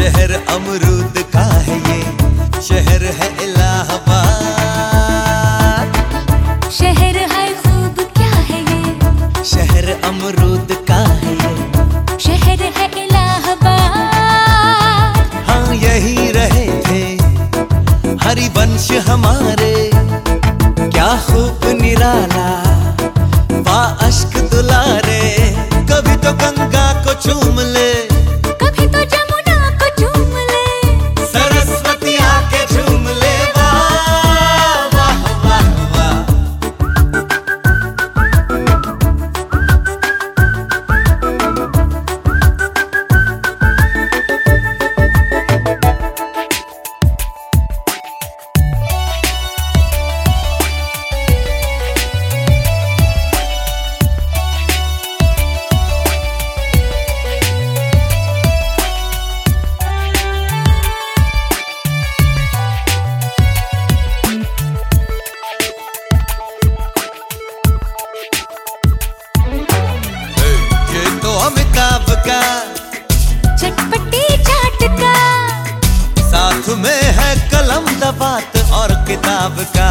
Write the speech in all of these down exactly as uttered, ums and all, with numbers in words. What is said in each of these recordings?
शहर अमरूद का है ये, शहर है इलाहाबाद। शहर है खूब क्या है ये, शहर अमरूद का है ये, शहर है इलाहाबाद। हाँ यही रहे थे हरिवंश हमारे, क्या खूब निराला वा अश्क दुलारे। कभी तो गंगा को चूम ले, कभी तो जमुना को चूम ले, सरस्वती आके झूम ले। वाह वाह वाह वाह। अमिताभ का चटपटी चाट का, साथ में है कलम दबात और किताब का।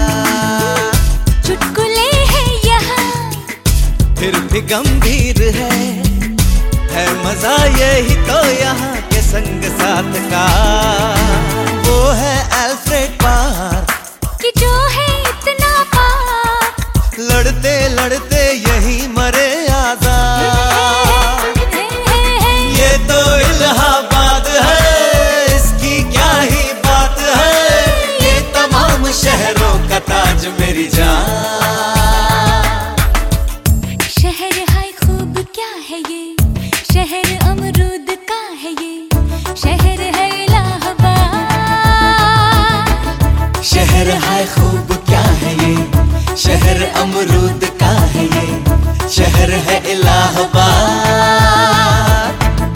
चुटकुले हैं यहाँ फिर भी गंभीर है, है मजा यही तो यहाँ के संग साथ का। वो है अल्फ्रेड पार कि जो है इतना पाक, लड़ते लड़ते यही मरे आजाद। ये तो इलाहाबाद है, इसकी क्या ही बात है, ये तमाम शहरों का ताज मेरी जान। शहर है खूब क्या है ये, शहर अमरूद का है ये, शहर है इलाहाबाद। शहर है खूब क्या है ये, शहर अमरूद का है ये, शहर है इलाहाबाद।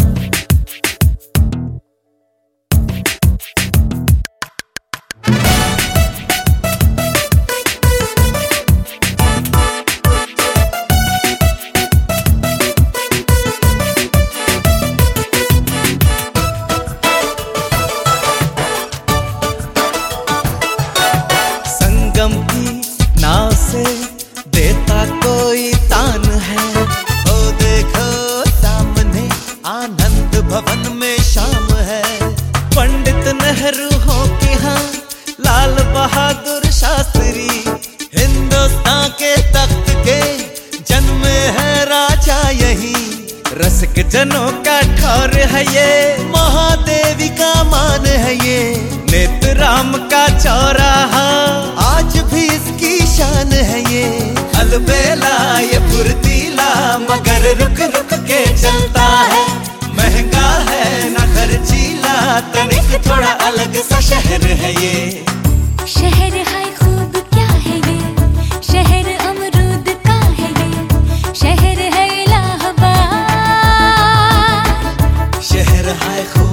संगम की नाव से देता कोई तान है, ओ देखो सामने आनंद भवन में शाम है। पंडित नेहरू हो कि हाँ लाल बहादुर शास्त्री, हिंदुस्तान के तख्त के जन्मे है राजा यही। रसिक जनों का ठौर है ये, महादेवी का मान है ये, नेत्र राम का चौराहा आज भी इसकी शान है ये। अलबेला ये फुर्तीला मगर रुक रुक के चलता है, महंगा है ना खर्चीला, तनिक थोड़ा अलग सा शहर है ये। शहर है खूब क्या है ये, शहर अमरूद का है ये, शहर है इलाहाबाद। शहर है खूब